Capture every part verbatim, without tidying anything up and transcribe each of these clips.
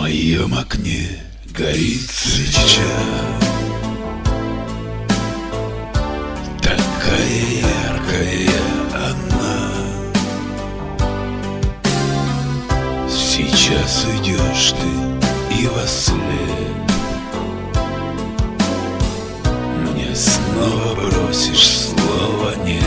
моем окне горит свеча, такая яркая она. Сейчас уйдешь ты и во след мне снова бросишь слова нет.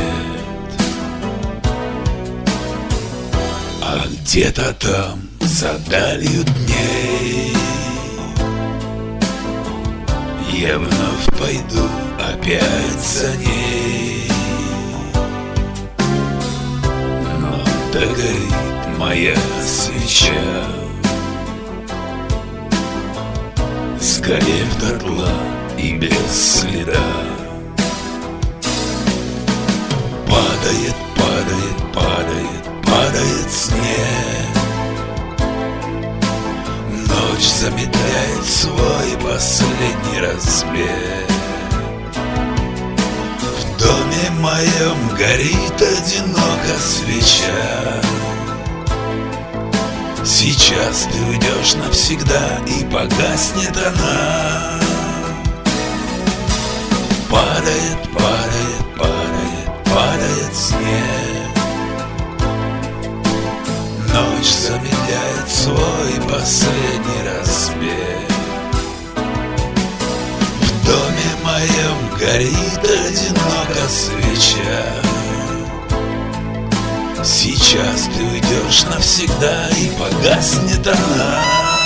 А где-то там за далью дней я вновь пойду опять за ней. Но догорит моя свеча, сгорев дотла и без следа. Падает, падает, падает, падает снег. Ночь замедляет свой последний разбег. В доме моем горит одиноко свеча. Сейчас ты уйдешь навсегда и погаснет она. Падает, падает, падает, падает снег. Ночь замедляет свой последний разбег. В доме моем горит одиноко свеча. Сейчас ты уйдешь навсегда и погаснет она.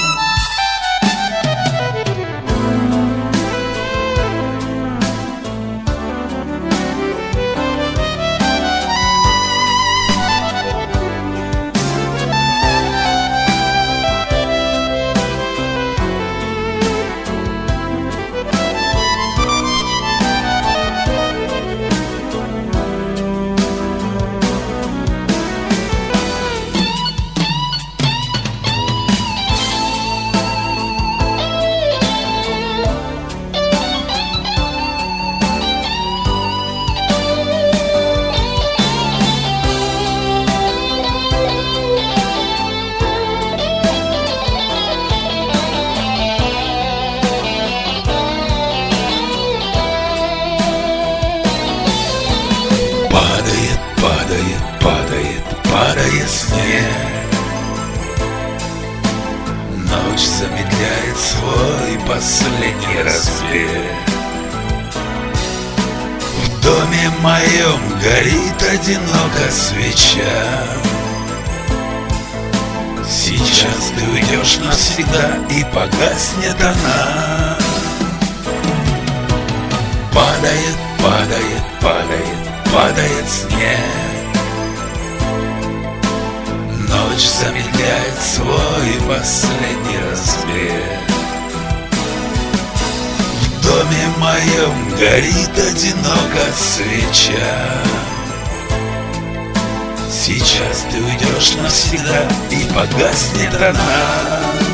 Падает, падает, падает, падает снег. Ночь замедляет свой последний разбег. В доме моем горит одиноко свеча. Сейчас ты уйдешь навсегда и погаснет она. Падает, падает, падает, падает снег. Ночь замедляет свой последний разбег. В доме моем горит одиноко свеча. Сейчас ты уйдешь навсегда и погаснет она.